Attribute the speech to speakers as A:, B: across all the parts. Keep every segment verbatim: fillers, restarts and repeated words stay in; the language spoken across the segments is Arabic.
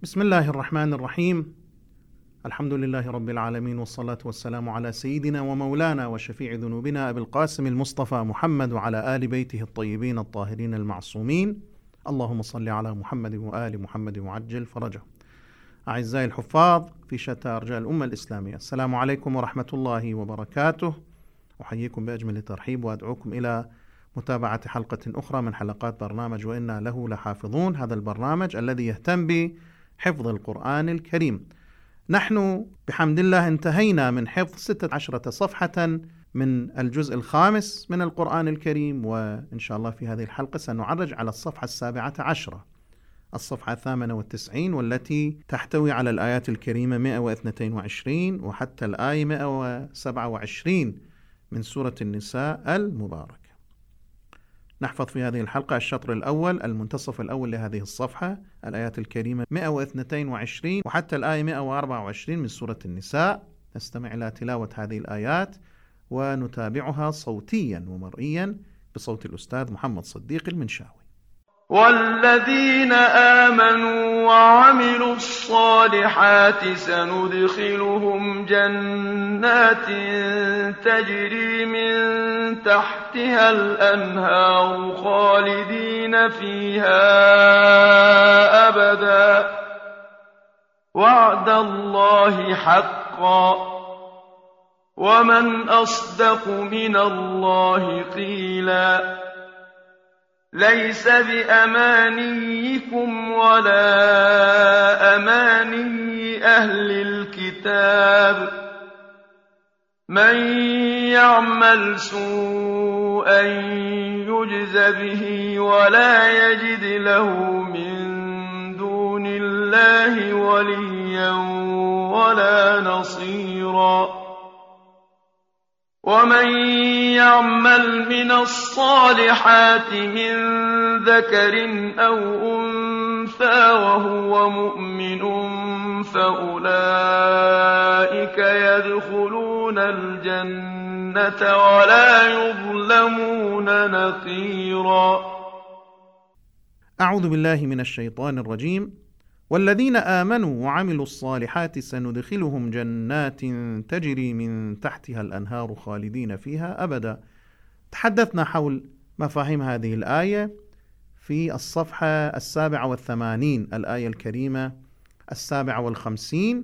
A: بسم الله الرحمن الرحيم. الحمد لله رب العالمين، والصلاة والسلام على سيدنا ومولانا وشفيع ذنوبنا أبي القاسم المصطفى محمد وعلى آل بيته الطيبين الطاهرين المعصومين. اللهم صل على محمد وآل محمد وعجل فرجه. أعزائي الحفاظ في شتى أرجاء الأمة الإسلامية، السلام عليكم ورحمة الله وبركاته. أحييكم بأجمل الترحيب وأدعوكم إلى متابعة حلقة أخرى من حلقات برنامج وإنا له لحافظون، هذا البرنامج الذي يهتم بحفظ القرآن الكريم. نحن بحمد الله انتهينا من حفظ ستة عشرة صفحة من الجزء الخامس من القرآن الكريم، وإن شاء الله في هذه الحلقة سنعرج على الصفحة السابعة عشرة، الصفحة الثامنة والتسعين، والتي تحتوي على الآيات الكريمة مئة واثنين وعشرين وحتى الآية مئة وسبعة وعشرين من سورة النساء المباركة. نحفظ في هذه الحلقة الشطر الأول، المنتصف الأول لهذه الصفحة، الآيات الكريمة مئة واثنين وعشرين وحتى الآية مئة وأربعة وعشرين من سورة النساء. نستمع إلى تلاوة هذه الآيات ونتابعها صوتيا ومرئيا بصوت الأستاذ محمد صديق المنشاوي.
B: والذين آمنوا وعملوا الصالحات سندخلهم جنات تجري من تحتها الأنهار خالدين فيها أبدا وعد الله حقا ومن أصدق من الله قيلا ليس بأمانيكم ولا أماني أهل الكتاب من يعمل سوءا يجز به ولا يجد له من دون الله وليا ولا نصيرا ومن يعمل من الصالحات من ذكر أو أنثى وهو مؤمن فأولئك يدخلون الجنة ولا يظلمون نقيرا.
A: أعوذ بالله من الشيطان الرجيم. والذين آمنوا وعملوا الصالحات سندخلهم جنات تجري من تحتها الأنهار خالدين فيها أبدا. تحدثنا حول مفاهيم هذه الآية في الصفحة السابعة والثمانين، الآية الكريمة السابعة والخمسين،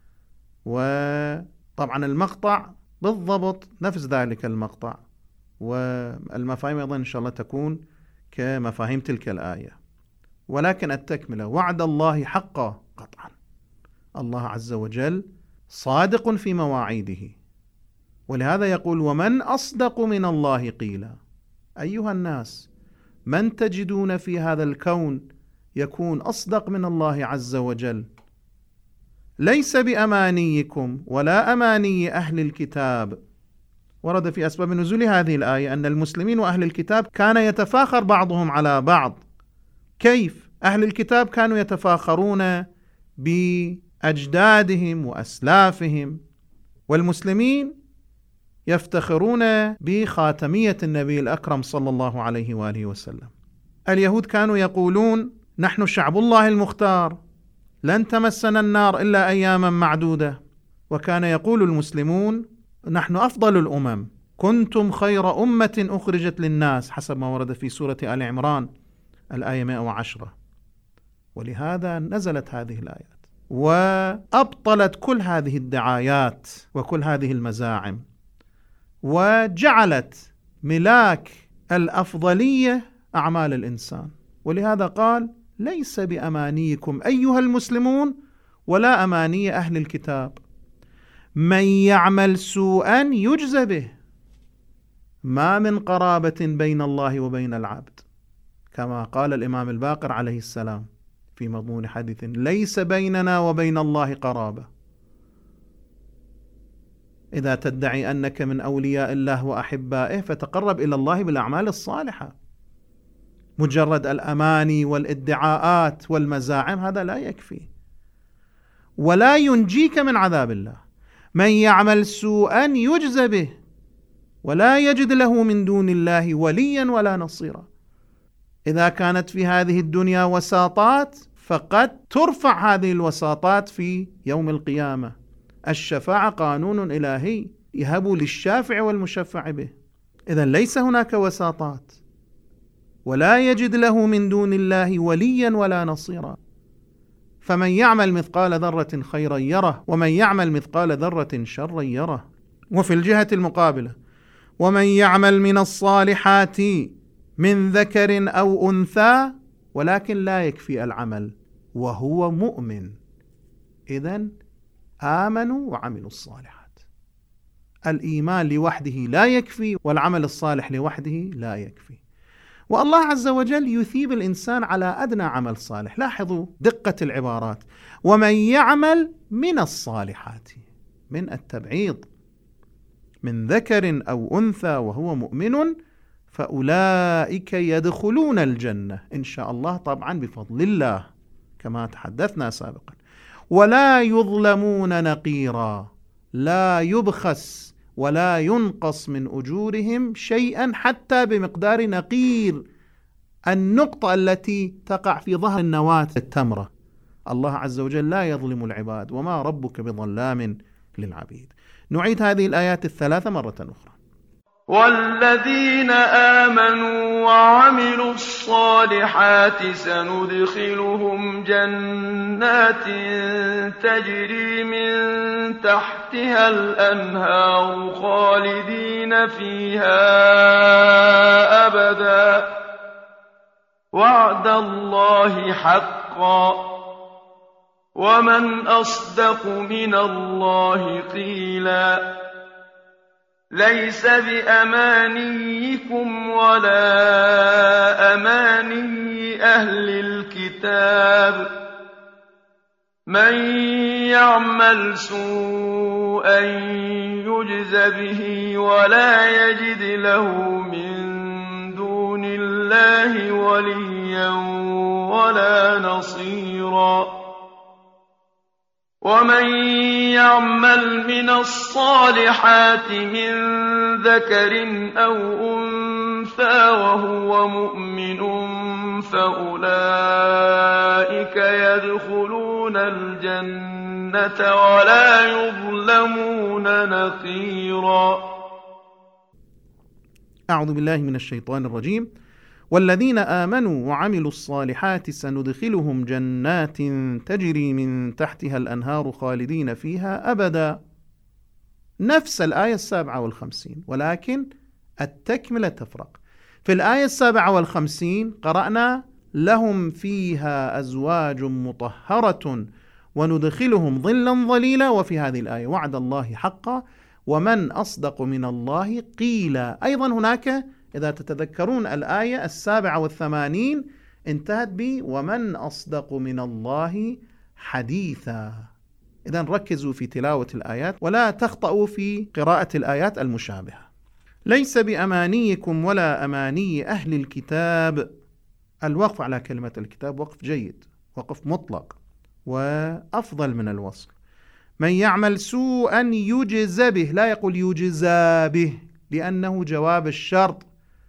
A: وطبعا المقطع بالضبط نفس ذلك المقطع، والمفاهيم أيضا إن شاء الله تكون كمفاهيم تلك الآية، ولكن التكملة وعد الله حقا. قطعا الله عز وجل صادق في مواعيده، ولهذا يقول ومن أصدق من الله قيلا. أيها الناس، من تجدون في هذا الكون يكون أصدق من الله عز وجل؟ ليس بأمانيكم ولا أماني أهل الكتاب. ورد في أسباب نزول هذه الآية أن المسلمين وأهل الكتاب كان يتفاخر بعضهم على بعض. كيف؟ أهل الكتاب كانوا يتفاخرون بأجدادهم وأسلافهم، والمسلمين يفتخرون بخاتمية النبي الأكرم صلى الله عليه وآله وسلم. اليهود كانوا يقولون نحن شعب الله المختار، لن تمسنا النار إلا أياما معدودة. وكان يقول المسلمون نحن أفضل الأمم، كنتم خير أمة أخرجت للناس، حسب ما ورد في سورة آل عمران الآية مئة وعشرة. ولهذا نزلت هذه الآيات وأبطلت كل هذه الدعايات وكل هذه المزاعم، وجعلت ملاك الأفضلية أعمال الإنسان. ولهذا قال ليس بأمانيكم أيها المسلمون ولا أماني أهل الكتاب، من يعمل سوءا يجزى به، ما من قرابة بين الله وبين العبد، كما قال الإمام الباقر عليه السلام في مضمون حديث ليس بيننا وبين الله قرابة. إذا تدعي أنك من أولياء الله وأحبائه فتقرب إلى الله بالأعمال الصالحة. مجرد الأماني والادعاءات والمزاعم هذا لا يكفي ولا ينجيك من عذاب الله. من يعمل سوءا يجزى به ولا يجد له من دون الله وليا ولا نصيرا. إذا كانت في هذه الدنيا وساطات فقد ترفع هذه الوساطات في يوم القيامة. الشفاعة قانون إلهي يهب للشافع والمشفع به، إذن ليس هناك وساطات، ولا يجد له من دون الله وليا ولا نصيرا. فمن يعمل مثقال ذرة خيرا يره، ومن يعمل مثقال ذرة شرا يره. وفي الجهة المقابلة: ومن يعمل من الصالحات من ذكر أو أنثى ولكن لا يكفي العمل وهو مؤمن. إذن آمنوا وعملوا الصالحات. الإيمان لوحده لا يكفي، والعمل الصالح لوحده لا يكفي. والله عز وجل يثيب الإنسان على أدنى عمل صالح. لاحظوا دقة العبارات: ومن يعمل من الصالحات، من التبعيض، من ذكر أو أنثى وهو مؤمن فأولئك يدخلون الجنة إن شاء الله، طبعا بفضل الله كما تحدثنا سابقا، ولا يظلمون نقيرا، لا يبخس ولا ينقص من أجورهم شيئا حتى بمقدار نقير، النقطة التي تقع في ظهر النواة التمرة. الله عز وجل لا يظلم العباد وما ربك بظلام للعبيد. نعيد هذه الآيات الثلاثة مرة أخرى:
B: والذين آمنوا وعملوا الصالحات سندخلهم جنات تجري من تحتها الأنهار خالدين فيها أبدا وعد الله حقا ومن أصدق من الله قيلا ليس بأمانيكم ولا أماني أهل الكتاب من يعمل سوءا يجز به ولا يجد له من دون الله وليا ولا نصيرا ومن يعمل من الصالحات من ذكر أو أنثى وهو مؤمن فأولئك يدخلون الجنة ولا يظلمون نقيرا.
A: أعوذ بالله من الشيطان الرجيم. والذين آمنوا وعملوا الصالحات سندخلهم جنات تجري من تحتها الأنهار خالدين فيها أبدا. نفس الآية السابعة والخمسين، ولكن التكملة تفرق. في الآية السابعة والخمسين قرأنا لهم فيها أزواج مطهرة وندخلهم ظلا ظليلا، وفي هذه الآية وعد الله حقا ومن أصدق من الله قيلا. أيضا هناك إذا تتذكرون الآية السابعة والثمانين انتهت ب ومن أصدق من الله حديثا. إذن ركزوا في تلاوة الآيات ولا تخطئوا في قراءة الآيات المشابهة. ليس بأمانيكم ولا أماني أهل الكتاب. الوقف على كلمة الكتاب وقف جيد، وقف مطلق وأفضل من الوصل. من يعمل سوءا يجز به، لا يقول يجزى به لأنه جواب الشرط،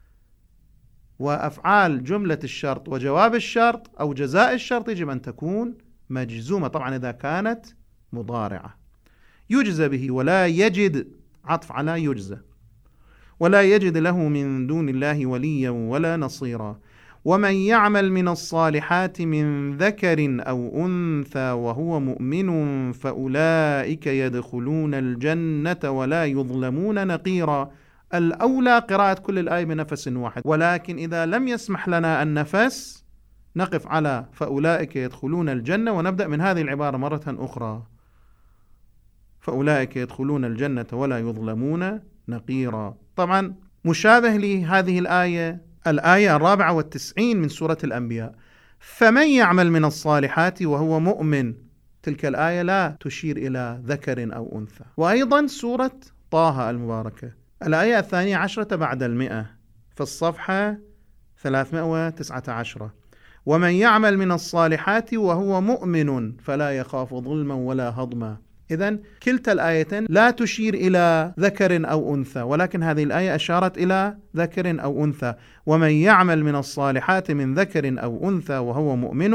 A: وأفعال جملة الشرط وجواب الشرط أو جزاء الشرط يجب أن تكون مجزومة، طبعا إذا كانت مضارعة. يجزى به ولا يجد، عطف على يجزى، ولا يجد له من دون الله وليا ولا نصيرا. ومن يعمل من الصالحات من ذكر أو أنثى وهو مؤمن فأولئك يدخلون الجنة ولا يظلمون نقيرا. الأولى قراءة كل الآية بنفس واحد، ولكن إذا لم يسمح لنا النفس نقف على فأولئك يدخلون الجنة ونبدأ من هذه العبارة مرة أخرى: فأولئك يدخلون الجنة ولا يظلمون نقيرا. طبعا مشابه لهذه الآية الآية الرابعة والتسعين من سورة الأنبياء: فمن يعمل من الصالحات وهو مؤمن. تلك الآية لا تشير إلى ذكر أو أنثى. وأيضا سورة طه المباركة الآية الثانية عشرة بعد المئة في الصفحة ثلاثمائة وتسعة عشر: ومن يعمل من الصالحات وهو مؤمن فلا يخاف ظلما ولا هضما. إذن كلتا الآيتين لا تشير إلى ذكر أو أنثى، ولكن هذه الآية أشارت إلى ذكر أو أنثى. ومن يعمل من الصالحات من ذكر أو أنثى وهو مؤمن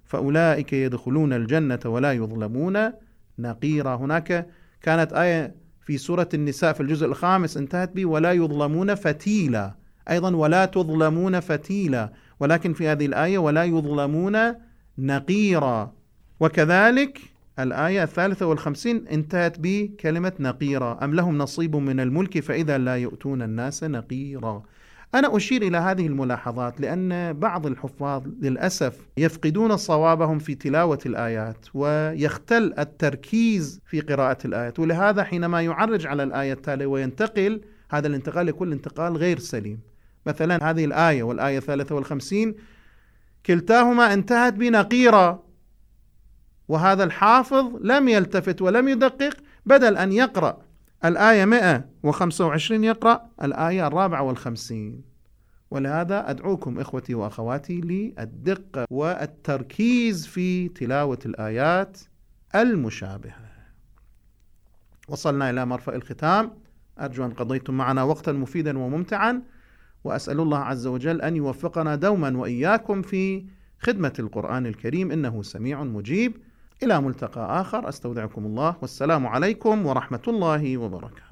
A: فأولئك يدخلون الجنة ولا يظلمون نقيرا. هناك كانت آية في سورة النساء في الجزء الخامس انتهت به ولا يظلمون فتيلا، أيضا ولا تظلمون فتيلا، ولكن في هذه الآية ولا يظلمون نقيرا. وكذلك الآية الثالثة والخمسين انتهت بكلمة نقيرا، أم لهم نصيب من الملك فإذا لا يؤتون الناس نقيرا. أنا أشير إلى هذه الملاحظات لأن بعض الحفاظ للأسف يفقدون صوابهم في تلاوة الآيات ويختل التركيز في قراءة الآيات، ولهذا حينما يعرج على الآية التالية وينتقل، هذا الانتقال يكون انتقال غير سليم. مثلا هذه الآية والآية الثالثة والخمسين كلتاهما انتهت بنقيرا، وهذا الحافظ لم يلتفت ولم يدقق، بدل أن يقرأ الآية مئة وخمسة وعشرين يقرأ الآية الرابعة والخمسين. ولهذا أدعوكم إخوتي وأخواتي للدقة والتركيز في تلاوة الآيات المشابهة. وصلنا إلى مرفأ الختام، أرجو أن قضيتم معنا وقتا مفيدا وممتعا، وأسأل الله عز وجل أن يوفقنا دوما وإياكم في خدمة القرآن الكريم، إنه سميع مجيب. إلى ملتقى آخر، أستودعكم الله، والسلام عليكم ورحمة الله وبركاته.